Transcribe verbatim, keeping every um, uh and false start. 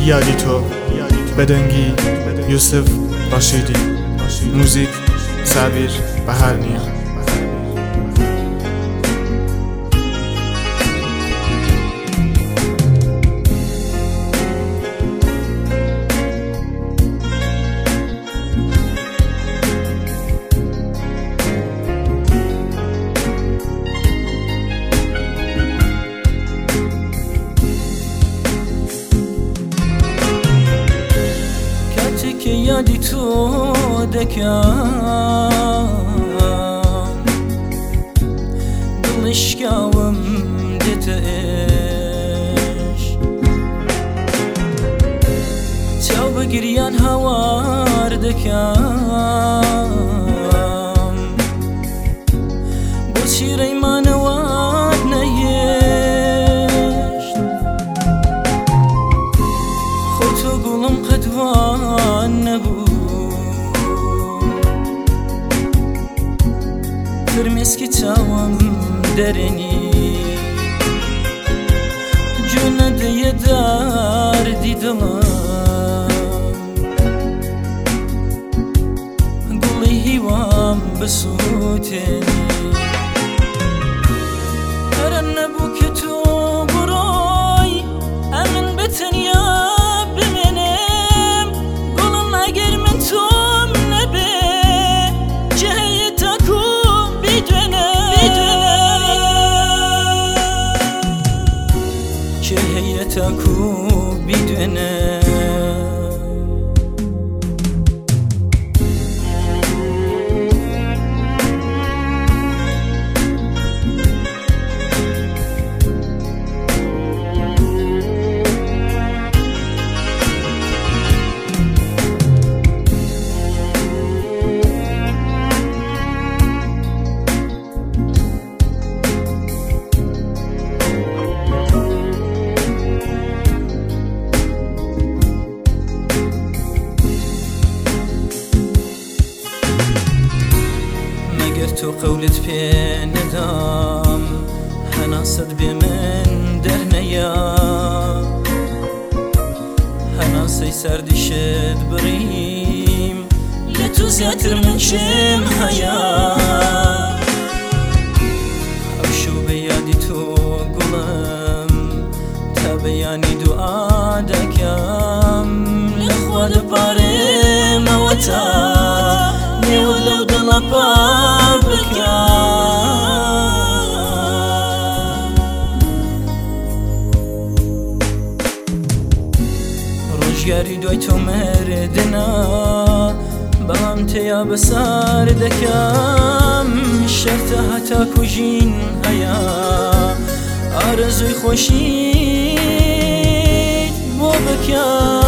یادی تو بدنگی یوسف رشیدی موزیک سابیر بهارنیا. که یادی تو دکم دڵشکاوم دێتە ئێش چاو بە گریان هاوار دەکەم بۆچی ڕێیمانەوات نەهێشت خۆ تۆ گوڵم قەدوان نەبوو فرمێسکی چاوم دەرێنی گوێ نەدەیە داردی دڵم گوڵی هیوام بسووتێنی هەرە نەبوو کە تۆ بڕۆی ئەمن بەتەنیا تاکو بیدوێنە تو قولت پێ نەدام هەناسەت بێ من دەرنەیە هەناسەی سەردیشت بڕیم لە تۆ زیاتر من شێم هەیە ئەو شەو بە یادی تۆ گوڵم تا بەیانی دوعا دەکەم لەخوا دەپارێمەوە تا نێوە لەو دڵە پاک بکەم ڕۆژگاری دوای تۆ مەردنە بەڵام تێیا بەسار دەکەم شەرتە هەتاکو ژین هەیە ئارەزووی خۆشیت بۆ بکەم